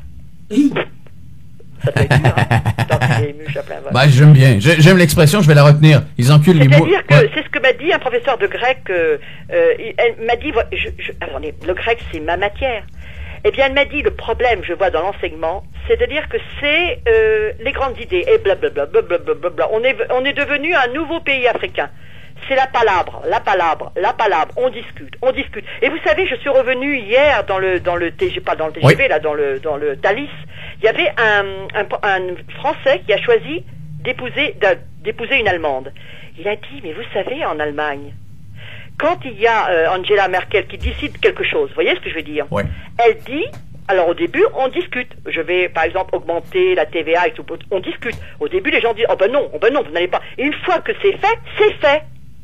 Ça doit être dur, hein, d'enculer les mouches en plein vol. Ben, j'aime bien. J'ai- J'aime l'expression, je vais la retenir. Ils enculent les mouches. C'est-à-dire que Ouais. c'est ce que m'a dit un professeur de grec. Euh, euh, il- elle m'a dit, vo- je, je, attendez, le grec c'est ma matière. Eh bien, elle m'a dit le problème, je vois dans l'enseignement, c'est-à-dire que c'est euh, les grandes idées et blablabla, blablabla, blablabla. On est on est devenu un nouveau pays africain. C'est la palabre, la palabre, la palabre. On discute, on discute. Et vous savez, je suis revenu hier dans le dans le T G, pas dans le T G V, Oui. là dans le dans le Thalys. Il y avait un, un, un Français qui a choisi d'épouser d'a- d'épouser une Allemande. Il a dit, mais vous savez, en Allemagne, quand il y a euh, Angela Merkel qui décide quelque chose, vous voyez ce que je veux dire? Ouais. Elle dit, alors au début, on discute. Je vais, par exemple, augmenter la T V A et tout. On discute. Au début, les gens disent, oh ben non, oh ben non, vous n'allez pas. Et une fois que c'est fait, c'est fait.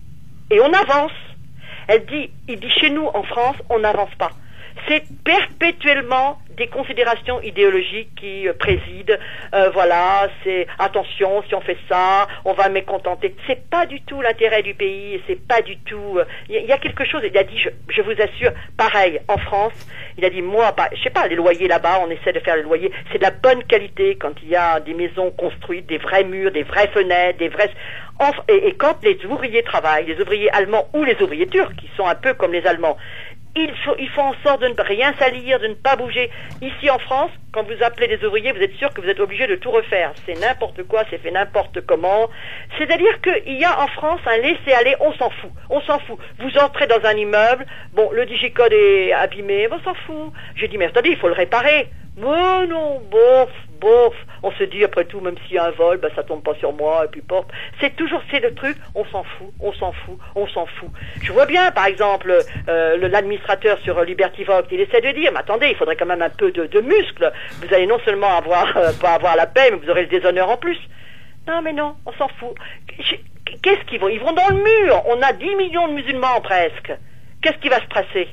Et on avance. Elle dit, il dit, chez nous, en France, on n'avance pas. C'est perpétuellement des considérations idéologiques qui euh, président. Euh, voilà, c'est attention, si on fait ça, on va mécontenter. C'est pas du tout l'intérêt du pays. Et c'est pas du tout. Il euh, y, y a quelque chose. Il a dit, je, je vous assure, pareil en France. Il a dit, moi, pas, je sais pas, les loyers là-bas, on essaie de faire les loyers. C'est de la bonne qualité quand il y a des maisons construites, des vrais murs, des vraies fenêtres, des vrais. Enfin, et, et quand les ouvriers travaillent, les ouvriers allemands ou les ouvriers turcs, qui sont un peu comme les Allemands. Il faut, il faut en sorte de ne rien salir, de ne pas bouger. Ici en France, quand vous appelez des ouvriers, vous êtes sûr que vous êtes obligé de tout refaire. C'est n'importe quoi, c'est fait n'importe comment. C'est-à-dire qu'il y a en France un laisser-aller, on s'en fout. On s'en fout. Vous entrez dans un immeuble, bon, le digicode est abîmé, on s'en fout. J'ai dit, mais attendez, il faut le réparer. Mais non, bof, bof. On se dit, après tout, même s'il y a un vol, ben, ça tombe pas sur moi, et puis porte. C'est toujours, c'est le truc, on s'en fout, on s'en fout, on s'en fout. Je vois bien, par exemple, euh, le- l'administrateur sur Liberty Vote, il essaie de dire, mais attendez, il faudrait quand même un peu de, de muscle. Vous allez non seulement avoir, euh, pas avoir la paix, mais vous aurez le déshonneur en plus. Non, mais non, on s'en fout. Qu'est-ce qu'ils vont? Ils vont dans le mur. On a dix millions de musulmans, presque. Qu'est-ce qui va se passer?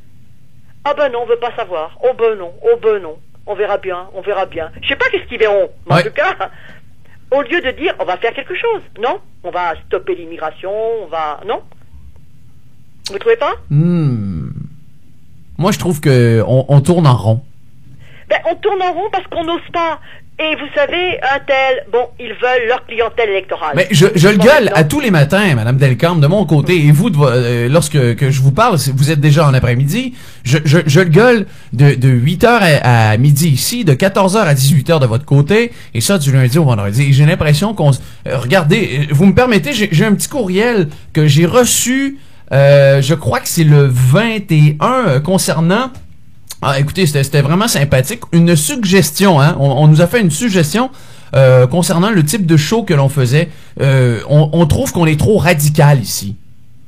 Ah ben non, on veut pas savoir. Oh ben non, oh ben non. On verra bien, on verra bien. Je sais pas qu'est-ce qu'ils verront, mais Ouais. en tout cas, au lieu de dire, on va faire quelque chose, non? On va stopper l'immigration, on va... Non? Vous trouvez pas? Hmm. Moi, je trouve que on, on tourne en rond. Ben, on tourne en rond parce qu'on n'ose pas. Et vous savez, un tel, bon, ils veulent leur clientèle électorale. Mais je, je le Bon, gueule non. à tous les matins, Madame Delcambre, de mon côté, et vous, de vo- euh, lorsque que je vous parle, c'est- vous êtes déjà en après-midi, je, je, je le gueule de, de huit heures à, à midi ici, de quatorze heures à dix-huit heures de votre côté, et ça du lundi au vendredi. Et j'ai l'impression qu'on... s- euh, regardez, euh, vous me permettez, j'ai j'ai un petit courriel que j'ai reçu, euh, je crois que c'est le vingt et un, euh, concernant... Ah, écoutez, c'était c'était vraiment sympathique. Une suggestion, hein. On, on nous a fait une suggestion euh, concernant le type de show que l'on faisait. Euh, on, on trouve qu'on est trop radical ici.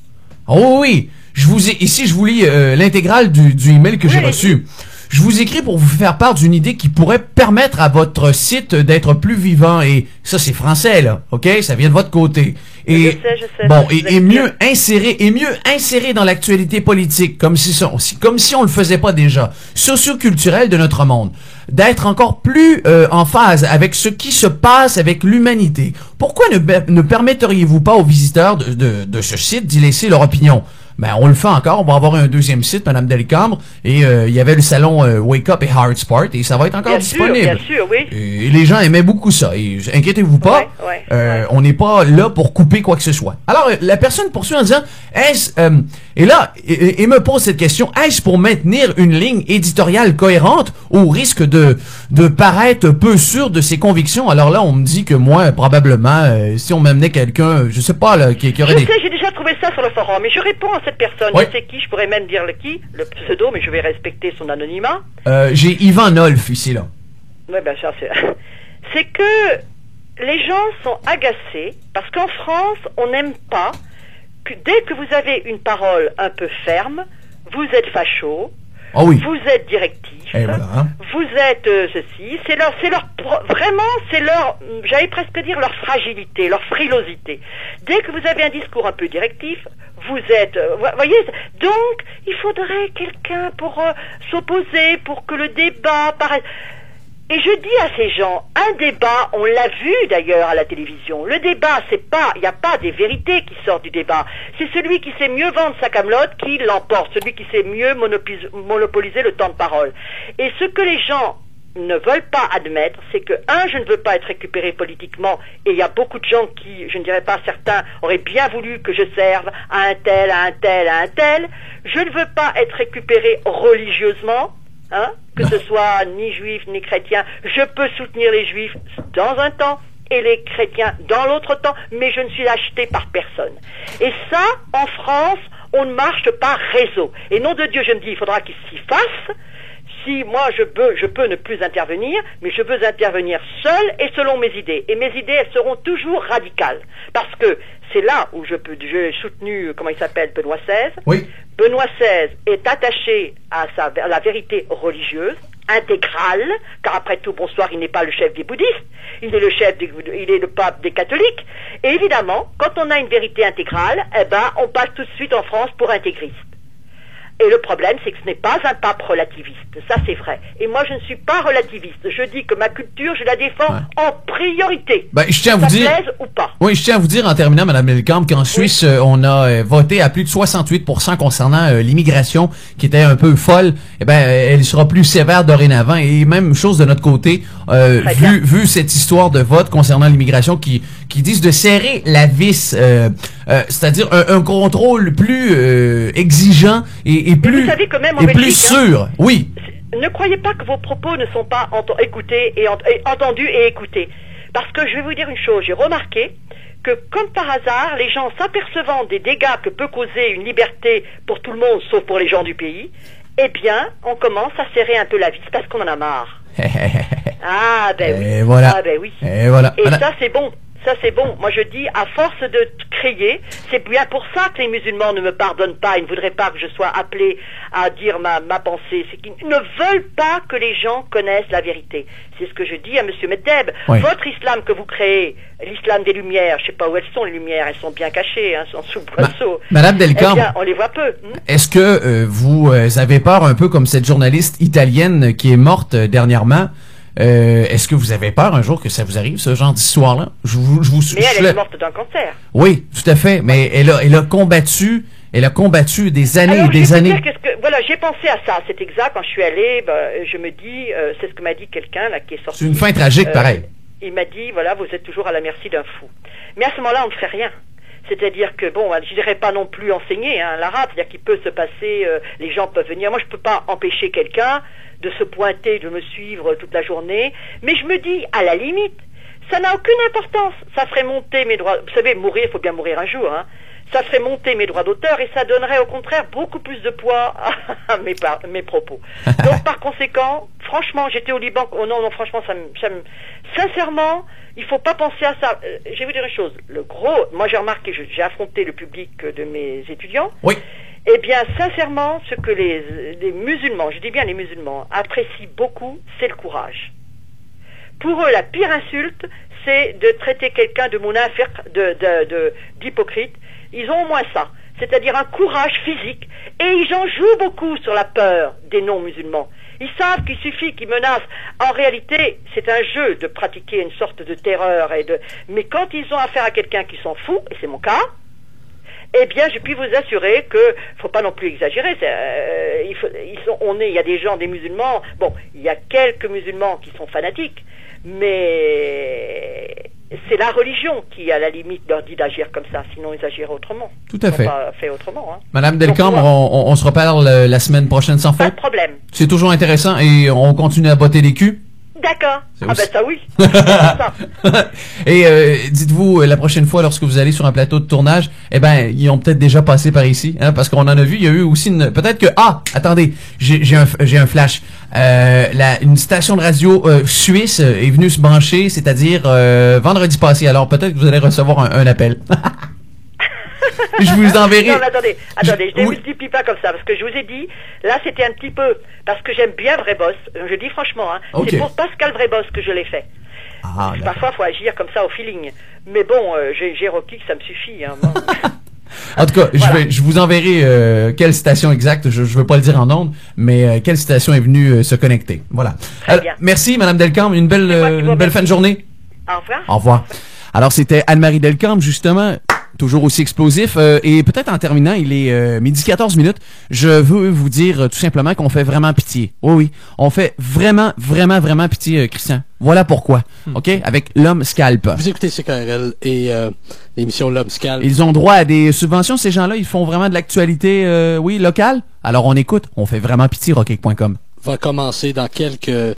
Oh oui, je vous ai ici, je vous lis euh, l'intégrale du, du email que j'ai Oui. reçu. Je vous écris pour vous faire part d'une idée qui pourrait permettre à votre site d'être plus vivant. Et ça, c'est français, là. OK? Ça vient de votre côté. Et, Je sais, je sais, bon, je et, vous et explique. mieux insérer, et mieux insérer dans l'actualité politique, comme si, ça- si- comme si on le faisait pas déjà, socio-culturelle de notre monde. D'être encore plus euh, en phase avec ce qui se passe avec l'humanité. Pourquoi ne, be- ne permetteriez-vous pas aux visiteurs de, de, de ce site d'y laisser leur opinion? Ben, on le fait encore. On va avoir un deuxième site, Madame Delcambre. Et euh, il y avait le salon euh, Wake Up et Hard Sport. Et ça va être encore Bien sûr, disponible. bien sûr, oui. Et les gens aimaient beaucoup ça. Et inquiétez-vous pas, Ouais, ouais, euh, ouais. on n'est pas là pour couper quoi que ce soit. Alors, euh, la personne poursuit en disant, est-ce, euh, et là, et, et me pose cette question, est-ce pour maintenir une ligne éditoriale cohérente au risque de, de paraître peu sûr de ses convictions? Alors là, on me dit que moi, probablement, euh, si on m'amenait quelqu'un, je sais pas, là, qui, qui aurait Je des... sais, j'ai déjà trouvé ça sur le forum, et je réponds à cette personne. Oui. Je sais qui, je pourrais même dire le qui, le pseudo, mais je vais respecter son anonymat. Euh, j'ai Yvan Nolf ici, là. Ouais, ben ça, c'est... c'est que les gens sont agacés, parce qu'en France, on n'aime pas que dès que vous avez une parole un peu ferme, vous êtes facho, Ah oui. vous êtes directif, Et voilà, hein. vous êtes euh, ceci, c'est leur, c'est leur, pro- vraiment, c'est leur, j'allais presque dire leur fragilité, leur frilosité. Dès que vous avez un discours un peu directif, vous êtes, euh, vo- voyez, donc il faudrait quelqu'un pour euh, s'opposer, pour que le débat paraisse. Et je dis à ces gens, un débat, on l'a vu d'ailleurs à la télévision, le débat, c'est pas, il n'y a pas des vérités qui sortent du débat. C'est celui qui sait mieux vendre sa camelote qui l'emporte, celui qui sait mieux monopoliser, monopoliser le temps de parole. Et ce que les gens ne veulent pas admettre, c'est que, un, je ne veux pas être récupéré politiquement, et il y a beaucoup de gens qui, je ne dirais pas certains, auraient bien voulu que je serve à un tel, à un tel, à un tel. Je ne veux pas être récupéré religieusement, hein, que ce soit ni juif ni chrétien. Je peux soutenir les juifs dans un temps et les chrétiens dans l'autre temps, mais je ne suis acheté par personne. Et ça, en France, on ne marche par réseau. Et nom de Dieu, je me dis, il faudra qu'il s'y fasse. Si moi je peux, je peux ne plus intervenir, mais je veux intervenir seul et selon mes idées. Et mes idées, elles seront toujours radicales. Parce que c'est là où je peux, j'ai soutenu, comment il s'appelle, Benoît seize. Oui. Benoît seize est attaché à, sa, à la vérité religieuse, intégrale, car après tout, bonsoir, il n'est pas le chef des bouddhistes, il est le chef des, il est le pape des catholiques. Et évidemment, quand on a une vérité intégrale, eh ben, on passe tout de suite en France pour intégriste. Et le problème, c'est que ce n'est pas un pape relativiste. Ça, c'est vrai. Et moi, je ne suis pas relativiste. Je dis que ma culture, je la défends ouais. en priorité. Ben, je tiens à vous ça dire. plaise ou pas. Oui, je tiens à vous dire en terminant, Mme Delcambre, qu'en oui. Suisse, euh, on a euh, voté à plus de soixante-huit pour cent concernant euh, l'immigration, qui était un peu folle. Eh ben, euh, elle sera plus sévère dorénavant. Et même chose de notre côté, euh, vu, vu cette histoire de vote concernant l'immigration, qui qui disent de serrer la vis, euh, euh, c'est-à-dire un, un contrôle plus euh, exigeant et, et plus, vous savez que même en et Belgique, plus sûr. Hein, oui. Ne croyez pas que vos propos ne sont pas ent- écoutés et, ent- et entendus et écoutés. Parce que je vais vous dire une chose, j'ai remarqué que comme par hasard, les gens s'apercevant des dégâts que peut causer une liberté pour tout le monde, sauf pour les gens du pays, eh bien, on commence à serrer un peu la vis parce qu'on en a marre. ah ben oui. Et voilà. Ah ben oui. Et voilà. Et voilà. ça c'est bon. Ça c'est bon. Moi je dis, à force de crier, c'est bien pour ça que les musulmans ne me pardonnent pas. Ils ne voudraient pas que je sois appelé à dire ma, ma pensée. C'est qu'ils ne veulent pas que les gens connaissent la vérité. C'est ce que je dis à M. Medeb. Oui. Votre islam que vous créez, l'islam des Lumières, je ne sais pas où elles sont les Lumières, elles sont bien cachées, hein, elles sont sous boisseau. Ma, Madame Delcambre, eh bien, on les voit peu. Hein? Est-ce que euh, vous euh, avez peur un peu comme cette journaliste italienne qui est morte euh, dernièrement? Euh, est-ce que vous avez peur un jour que ça vous arrive, ce genre d'histoire-là? Je vous, je vous, mais je elle je est morte d'un cancer. Oui, tout à fait. Mais ouais. elle a, elle a combattu, elle a combattu des années Alors, et des années. Dire, qu'est-ce que, voilà, j'ai pensé à ça. C'est exact. Quand je suis allée, ben, je me dis, euh, c'est ce que m'a dit quelqu'un là qui est sorti. C'est une fin tragique, euh, pareil. Il m'a dit, voilà, vous êtes toujours à la merci d'un fou. Mais à ce moment-là, on ne fait rien. C'est-à-dire que, bon, je dirais pas non plus enseigner hein, l'arabe, c'est-à-dire qu'il peut se passer, euh, les gens peuvent venir. Moi, je peux pas empêcher quelqu'un de se pointer, de me suivre toute la journée, mais je me dis, à la limite, ça n'a aucune importance. Ça ferait monter mes droits. Vous savez, mourir, il faut bien mourir un jour, hein. Ça ferait monter mes droits d'auteur et ça donnerait au contraire beaucoup plus de poids à mes, par, mes propos. Donc par conséquent, franchement, j'étais au Liban. Oh non, non, franchement, ça me, ça me, sincèrement, il faut pas penser à ça. Euh, je vais vous dire une chose. Le gros, moi j'ai remarqué, je, j'ai affronté le public de mes étudiants. Oui. Eh bien, sincèrement, ce que les, les musulmans, je dis bien les musulmans, apprécient beaucoup, c'est le courage. Pour eux, la pire insulte, c'est de traiter quelqu'un de munafir, de, de, de, d'hypocrite. Ils ont au moins ça, c'est-à-dire un courage physique, et ils en jouent beaucoup sur la peur des non-musulmans. Ils savent qu'il suffit qu'ils menacent. En réalité, c'est un jeu de pratiquer une sorte de terreur, et de. Mais quand ils ont affaire à quelqu'un qui s'en fout, et c'est mon cas, eh bien, je puis vous assurer que, faut pas non plus exagérer. Euh, il faut, ils sont, on est, il y a des gens, des musulmans. Bon, il y a quelques musulmans qui sont fanatiques, mais c'est la religion qui, à la limite, leur dit d'agir comme ça. Sinon, ils agiraient autrement. Tout à fait. Ils n'ont pas fait autrement. Hein. Madame Delcambre, on, on, on se reparle la semaine prochaine sans faute. Pas de problème. C'est toujours intéressant et on continue à botter les culs. D'accord. Ah aussi... ben ça oui. ça. Et euh, dites-vous, la prochaine fois, lorsque vous allez sur un plateau de tournage, eh ben, ils ont peut-être déjà passé par ici, hein, parce qu'on en a vu, il y a eu aussi une... Peut-être que... Ah, attendez, j'ai, j'ai, un, j'ai un flash. Euh, la, une station de radio euh, suisse est venue se brancher, c'est-à-dire euh, vendredi passé. Alors peut-être que vous allez recevoir un, un appel. Je vous enverrai. Non, mais attendez, attendez, je ne oui. multiplie pas comme ça, parce que je vous ai dit, là c'était un petit peu, parce que j'aime bien Vrai Boss, je dis franchement, hein, okay. C'est pour Pascal Vrai Boss que je l'ai fait. Ah, parfois il faut agir comme ça au feeling, mais bon, euh, j'ai, j'ai Rocky, ça me suffit. Hein, bon. En tout cas, Voilà. je, vais, je vous enverrai euh, quelle station exacte, je ne veux pas le dire en ondes, mais euh, quelle station est venue euh, se connecter. Voilà. Très Alors, bien. merci, Madame Delcambre. Une belle, C'est moi qui euh, vous une belle fin de remercie. journée. Au revoir. Au revoir. Alors, c'était Anne-Marie Delcambre, justement, toujours aussi explosif. Euh, et peut-être en terminant, il est euh, midi quatorze minutes. Je veux vous dire euh, tout simplement qu'on fait vraiment pitié. Oui, oui. On fait vraiment, vraiment, vraiment pitié, euh, Christian. Voilà pourquoi. OK? Avec l'homme scalp. Vous écoutez C K R L et euh, l'émission L'Homme Scalp. Ils ont droit à des subventions, ces gens-là. Ils font vraiment de l'actualité, euh, oui, locale. Alors, on écoute. On fait vraiment pitié, rockcake point com. Va commencer dans quelques